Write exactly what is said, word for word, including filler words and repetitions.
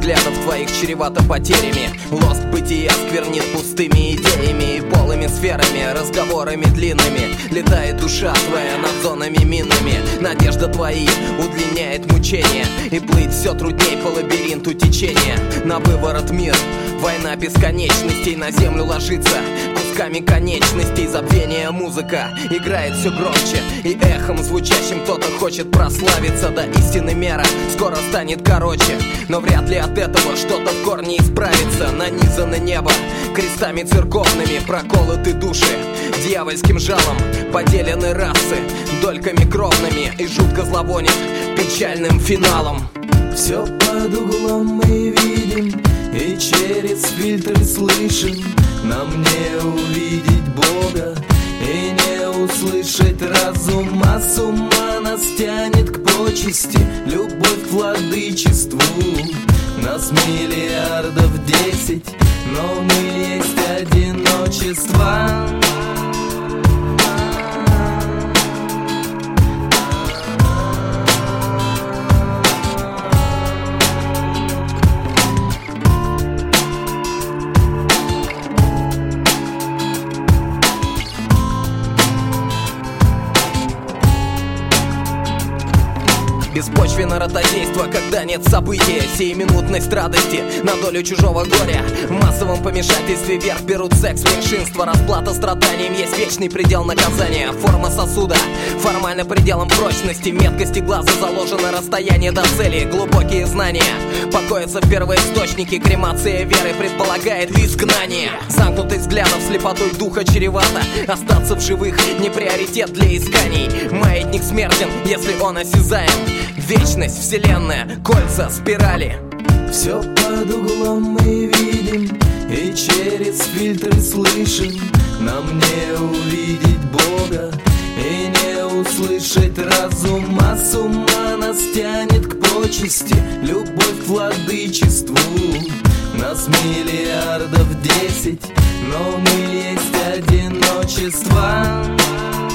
взглядов твоих чревато потерями. Лост бытия сквернит пустыми идеями и полыми сферами, разговорами длинными. Летает душа твоя над зонами минными. Надежда твои удлиняет мучения, и плыть все трудней по лабиринту течения. На выворот мир, война бесконечностей, на землю ложится кусками конечностей. Забвение музыка играет все громче, и эхом звучащим кто-то хочет прославиться. До истины мера скоро станет короче, но вряд ли от этого что-то в корне исправится. Нанизано небо крестами церковными, проколоты души дьявольским жалом, поделены расы дольками кровными, и жутко зловонит печальным финалом. Все под углом мы видим и через фильтры слышим. Нам не увидеть Бога и не услышать разума. С ума нас тянет к почести любовь к владычеству. Нас миллиардов десять, но мы есть одиночество. Беспочвенно ротозейство, когда нет события сиюминутность радости на долю чужого горя. В массовом помешательстве верх берут секс меньшинства. Расплата страданием есть вечный предел наказания. Форма сосуда формально пределом прочности. Меткости глаза заложено расстояние до цели. Глубокие знания покоятся в первоисточнике. Кремация веры предполагает изгнание. Замкнутый взглядом слепотой духа чревато. Остаться в живых не приоритет для исканий. Маятник смертен, если он осязаем. Вечность, вселенная, кольца, спирали. Все под углом мы видим и через фильтры слышим. Нам не увидеть Бога и не услышать разума. С ума нас тянет к почести любовь к владычеству. Нас миллиардов десять, но мы есть одиночество.